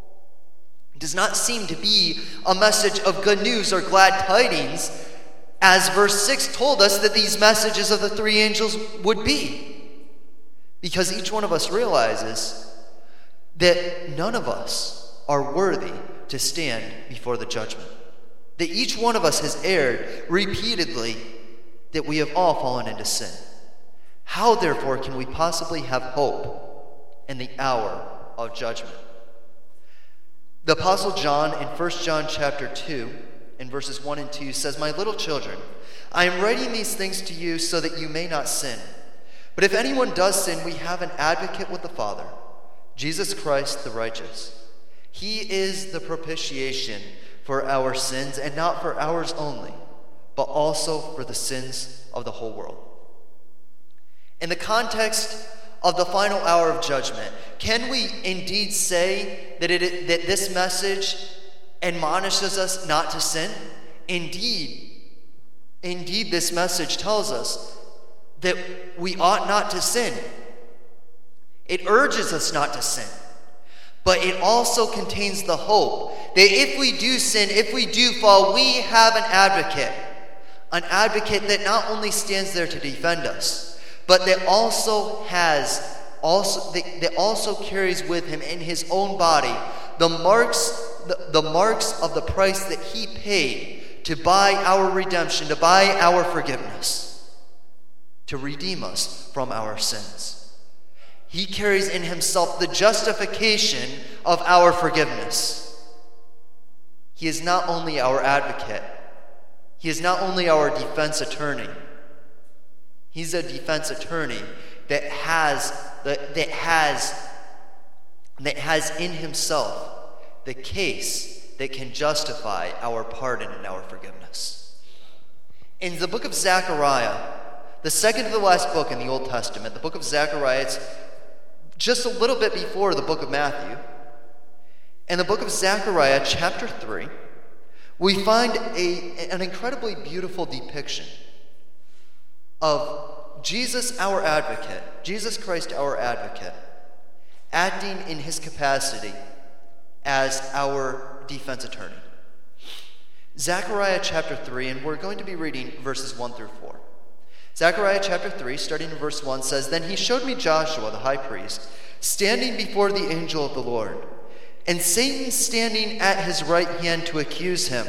It does not seem to be a message of good news or glad tidings, as verse six told us that these messages of the three angels would be. Because each one of us realizes that none of us are worthy to stand before the judgment. That each one of us has erred repeatedly, that we have all fallen into sin. How, therefore, can we possibly have hope in the hour of judgment? The Apostle John in First John chapter two, in verses one and two, says, "My little children, I am writing these things to you so that you may not sin. But if anyone does sin, we have an advocate with the Father, Jesus Christ the righteous. He is the propitiation for our sins, and not for ours only, but also for the sins of the whole world." In the context of the final hour of judgment, can we indeed say that it that this message admonishes us not to sin? Indeed, indeed, this message tells us that we ought not to sin. It urges us not to sin. But it also contains the hope that if we do sin, if we do fall, we have an advocate. An advocate that not only stands there to defend us, but that also has, also that, that also carries with him in his own body the marks, the, the marks of the price that he paid to buy our redemption, to buy our forgiveness, to redeem us from our sins. He carries in himself the justification of our forgiveness. He is not only our advocate. He is not only our defense attorney. He's a defense attorney that has that, that has that has in himself the case that can justify our pardon and our forgiveness. In the book of Zechariah, the second to the last book in the Old Testament, the book of Zechariah, it's just a little bit before the book of Matthew. In the book of Zechariah, chapter three, we find a, an incredibly beautiful depiction of Jesus, our advocate, Jesus Christ, our advocate, acting in his capacity as our defense attorney. Zechariah chapter three, and we're going to be reading verses one through four. Zechariah chapter three, starting in verse one, says, "Then he showed me Joshua, the high priest, standing before the angel of the Lord, and Satan standing at his right hand to accuse him."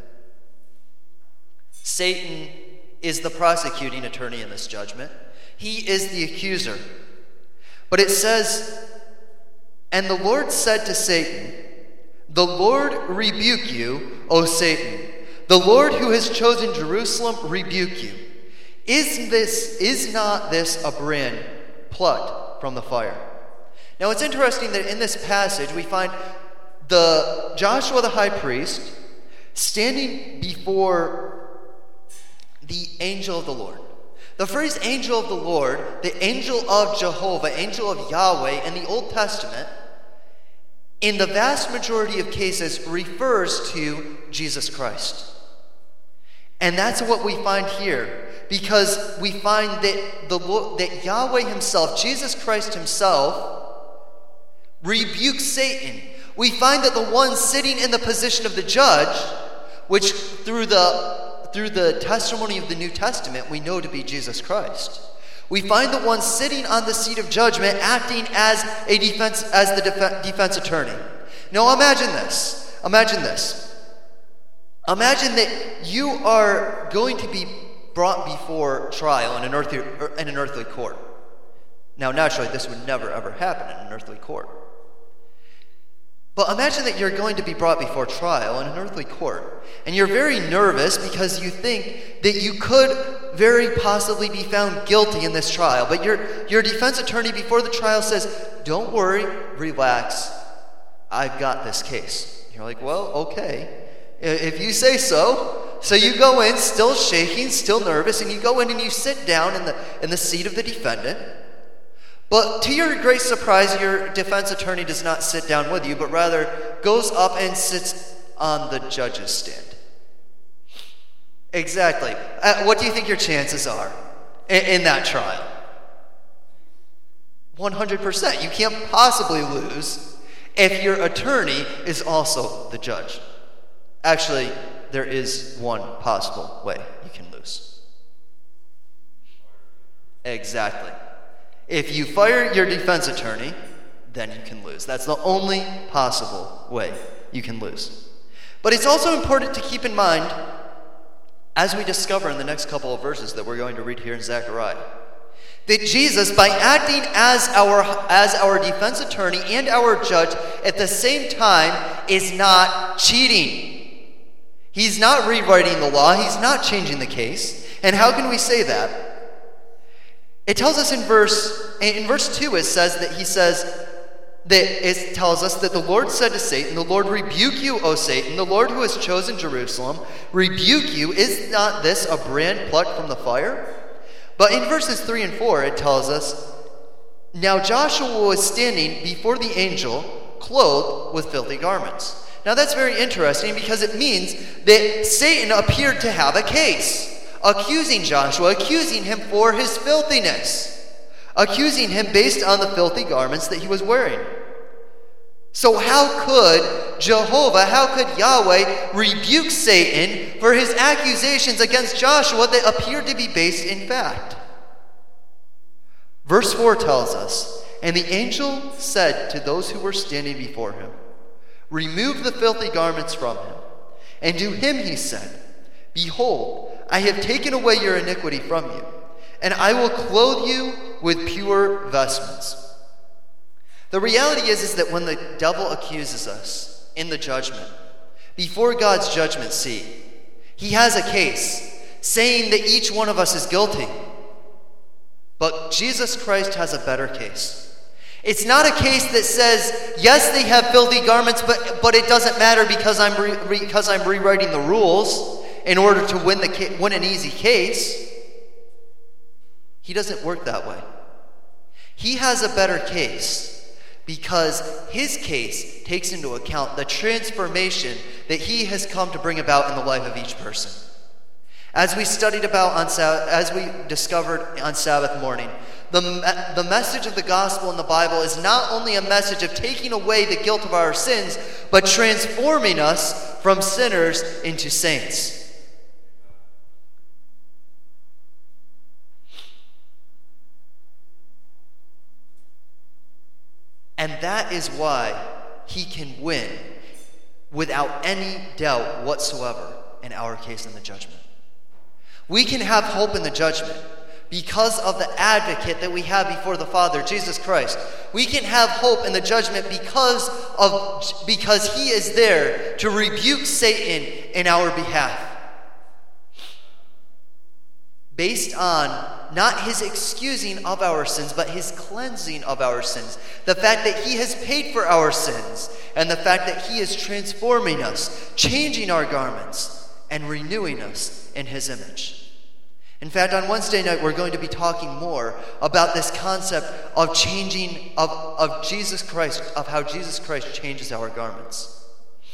Satan is the prosecuting attorney in this judgment. He is the accuser. But it says, "And the Lord said to Satan, 'The Lord rebuke you, O Satan. The Lord who has chosen Jerusalem rebuke you. Is this is not this a brand plucked from the fire?'" Now it's interesting that in this passage we find the Joshua the high priest standing before the angel of the Lord. The phrase angel of the Lord, the angel of Jehovah, angel of Yahweh in the Old Testament, in the vast majority of cases refers to Jesus Christ. And that's what we find here, because we find that the that Yahweh himself, Jesus Christ himself, rebukes Satan. We find that the one sitting in the position of the judge, which through the through the testimony of the New Testament we know to be Jesus Christ, we find the one sitting on the seat of judgment acting as a defense as the def- defense attorney. Now imagine this. Imagine this. Imagine that you are going to be brought before trial in an earthly, in an earthly court. Now, naturally, this would never, ever happen in an earthly court. But imagine that you're going to be brought before trial in an earthly court, and you're very nervous because you think that you could very possibly be found guilty in this trial. But your, your defense attorney before the trial says, "Don't worry, relax, I've got this case." You're like, "Well, okay. If you say so." So you go in, still shaking, still nervous, and you go in and you sit down in the in the seat of the defendant. But to your great surprise, your defense attorney does not sit down with you, but rather goes up and sits on the judge's stand? Exactly. Uh, what do you think your chances are in, in that trial? one hundred percent. You can't possibly lose if your attorney is also the judge. Actually, there is one possible way you can lose. Exactly. If you fire your defense attorney, then you can lose. That's the only possible way you can lose. But it's also important to keep in mind, as we discover in the next couple of verses that we're going to read here in Zechariah, that Jesus, by acting as our, as our defense attorney and our judge at the same time, is not cheating. He's not rewriting the law. He's not changing the case. And how can we say that? It tells us in verse, in verse two, it says that he says, that it tells us that the Lord said to Satan, "The Lord rebuke you, O Satan, the Lord who has chosen Jerusalem, rebuke you. Is not this a brand plucked from the fire?" But in verses three and four, it tells us, "Now Joshua was standing before the angel, clothed with filthy garments." Now that's very interesting because it means that Satan appeared to have a case, accusing Joshua, accusing him for his filthiness, accusing him based on the filthy garments that he was wearing. So how could Jehovah, how could Yahweh rebuke Satan for his accusations against Joshua that appeared to be based in fact? Verse four tells us, "And the angel said to those who were standing before him, 'Remove the filthy garments from him.' And to him he said, 'Behold, I have taken away your iniquity from you, and I will clothe you with pure vestments.'" The reality is, is that when the devil accuses us in the judgment, before God's judgment seat, he has a case saying that each one of us is guilty. But Jesus Christ has a better case. It's not a case that says, yes, they have filthy garments, but, but it doesn't matter because I'm, re, re, because I'm rewriting the rules in order to win, the, win an easy case. He doesn't work that way. He has a better case because his case takes into account the transformation that he has come to bring about in the life of each person. As we studied about on as we discovered on Sabbath morning, the, the message of the gospel in the Bible is not only a message of taking away the guilt of our sins, but transforming us from sinners into saints. And that is why he can win without any doubt whatsoever in our case in the judgment. We can have hope in the judgment because of the advocate that we have before the Father, Jesus Christ. We can have hope in the judgment because of because he is there to rebuke Satan in our behalf. Based on not his excusing of our sins, but his cleansing of our sins. The fact that he has paid for our sins, and the fact that he is transforming us, changing our garments, and renewing us in his image. In fact, on Wednesday night, we're going to be talking more about this concept of changing, of, of Jesus Christ, of how Jesus Christ changes our garments.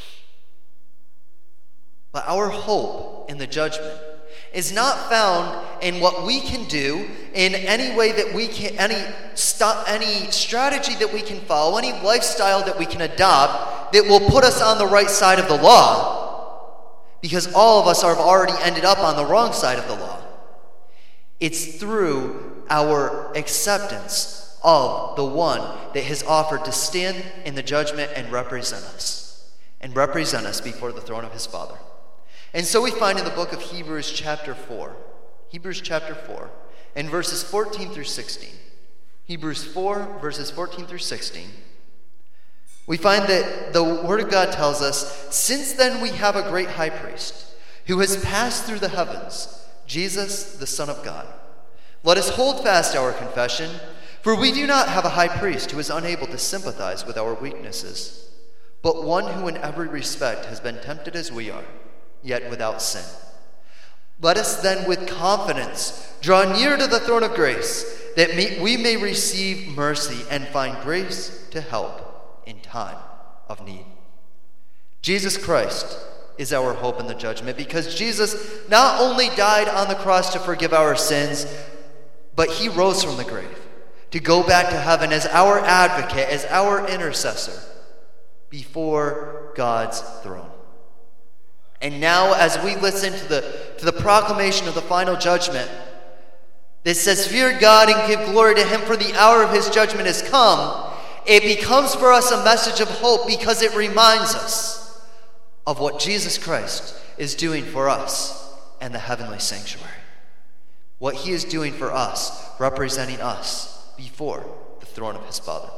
But our hope in the judgment is not found in what we can do, in any way that we can, any st- any strategy that we can follow, any lifestyle that we can adopt that will put us on the right side of the law, because all of us have already ended up on the wrong side of the law. It's through our acceptance of the one that has offered to stand in the judgment and represent us, and represent us before the throne of his Father. And so we find in the book of Hebrews chapter four, Hebrews chapter four, in verses fourteen through sixteen, Hebrews four, verses fourteen through sixteen, we find that the Word of God tells us, "Since then we have a great high priest who has passed through the heavens, Jesus, the Son of God. Let us hold fast our confession, for we do not have a high priest who is unable to sympathize with our weaknesses, but one who in every respect has been tempted as we are, yet without sin. Let us then with confidence draw near to the throne of grace, that we may receive mercy and find grace to help in time of need." Jesus Christ is our hope in the judgment, because Jesus not only died on the cross to forgive our sins, but he rose from the grave to go back to heaven as our advocate, as our intercessor before God's throne. And now, as we listen to the, to the proclamation of the final judgment that says, "Fear God and give glory to him, for the hour of his judgment has come," it becomes for us a message of hope, because it reminds us of what Jesus Christ is doing for us and the heavenly sanctuary. What he is doing for us, representing us before the throne of his Father.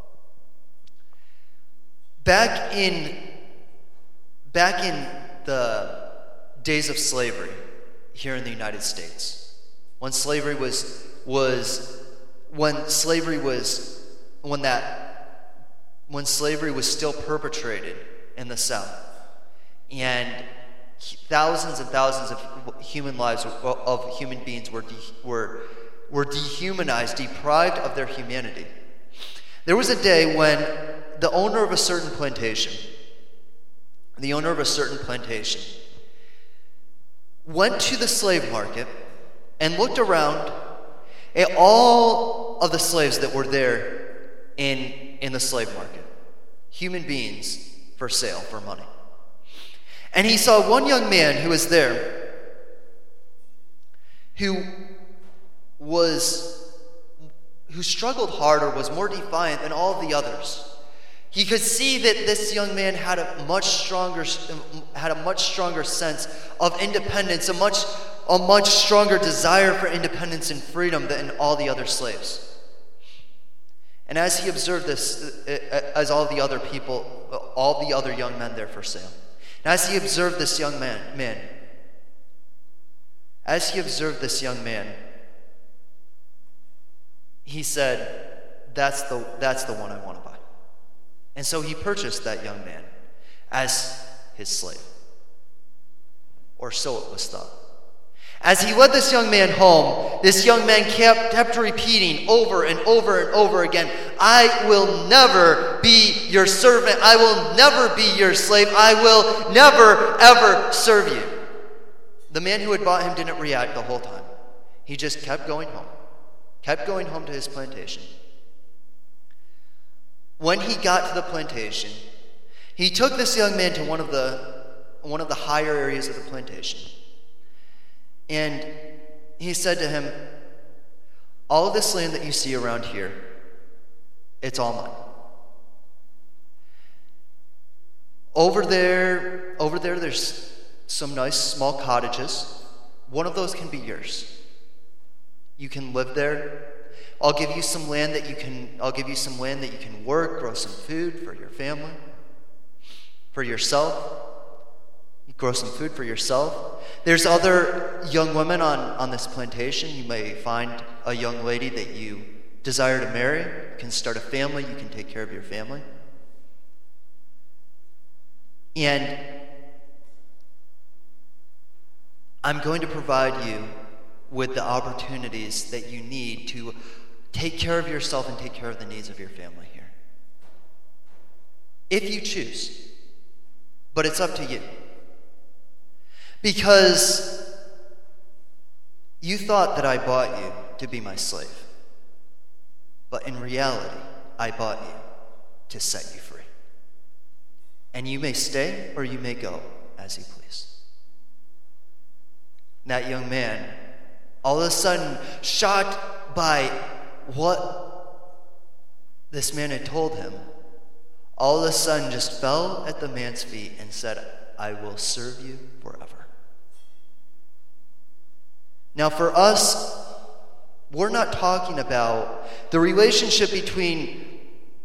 Back in, back in the days of slavery here in the United States, when slavery was, was when slavery was, when that, when slavery was still perpetrated in the South, and thousands and thousands of human lives, of human beings were, de, were, were dehumanized, deprived of their humanity. There was a day when the owner of a certain plantation, the owner of a certain plantation, went to the slave market and looked around at all of the slaves that were there in, in the slave market. Human beings for sale, for money. And he saw one young man who was there who was who struggled harder, was more defiant than all of the others. He could see that this young man had a much stronger had a much stronger sense of independence, a much a much stronger desire for independence and freedom than all the other slaves. And as he observed this, as all the other people, all the other young men there for sale, and as he observed this young man, man, as he observed this young man, he said, "That's the that's the one I want to buy." And so he purchased that young man as his slave, or so it was thought. As he led this young man home, this young man kept, kept repeating over and over and over again, "I will never be your servant. I will never be your slave. I will never, ever serve you." The man who had bought him didn't react the whole time. He just kept going home, kept going home to his plantation. When he got to the plantation, he took this young man to one of the, one of the higher areas of the plantation. And he said to him, "All of this land that you see around here, it's all mine. Over there, over there, there's some nice small cottages. One of those can be yours. You can live there. I'll give you some land that you can, I'll give you some land that you can work, grow some food for your family, for yourself. You grow some food for yourself. There's other young women on, on this plantation. You may find a young lady that you desire to marry. You can start a family. You can take care of your family. And I'm going to provide you with the opportunities that you need to take care of yourself and take care of the needs of your family here, if you choose. But it's up to you. Because you thought that I bought you to be my slave. But in reality, I bought you to set you free. And you may stay or you may go as you please." That young man, all of a sudden, shocked by what this man had told him, all of a sudden just fell at the man's feet and said, "I will serve you forever." Now for us, we're not talking about the relationship between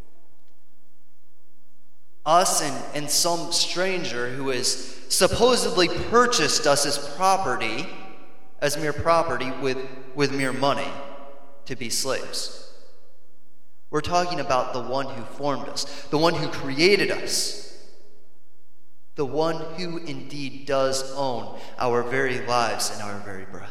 us and, and some stranger who has supposedly purchased us as property, as mere property with, with mere money to be slaves. We're talking about the one who formed us, the one who created us, the one who indeed does own our very lives and our very breath.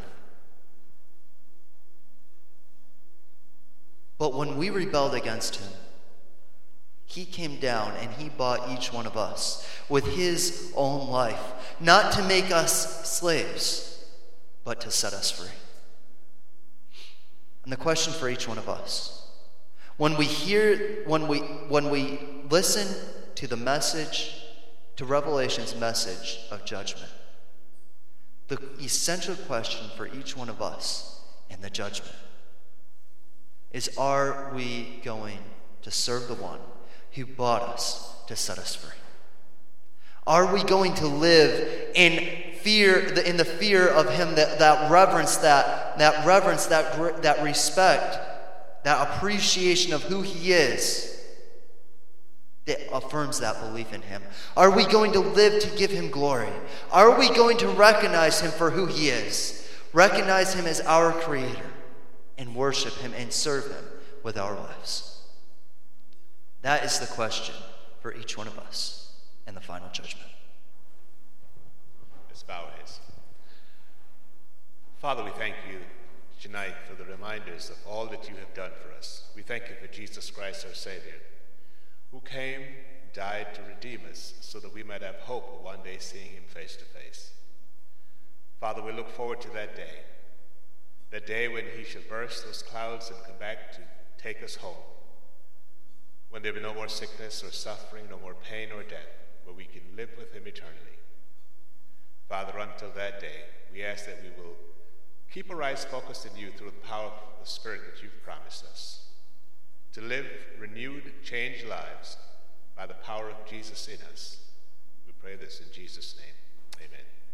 But when we rebelled against him, He came down and he bought each one of us with his own life, not to make us slaves, but to set us free. And the question for each one of us, when we hear, when we when we listen to the message, to Revelation's message of judgment, the essential question for each one of us in the judgment is, are we going to serve the one who bought us to set us free? Are we going to live in fear, in the fear of him, that, that reverence, that, that reverence, that, that respect, that appreciation of who he is, that affirms that belief in him? Are we going to live to give him glory? Are we going to recognize him for who he is, recognize him as our creator, and worship him and serve him with our lives? That is the question for each one of us in the final judgment. Let's bow our heads. Father, we thank you tonight for the reminders of all that you have done for us. We thank you for Jesus Christ, our Savior, who came, died to redeem us so that we might have hope of one day seeing him face to face. Father, we look forward to that day, that day when he shall burst those clouds and come back to take us home, when there will be no more sickness or suffering, no more pain or death, where we can live with him eternally. Father, until that day, we ask that we will keep our eyes focused in you through the power of the Spirit that you've promised us, to live renewed, changed lives by the power of Jesus in us. We pray this in Jesus' name. Amen.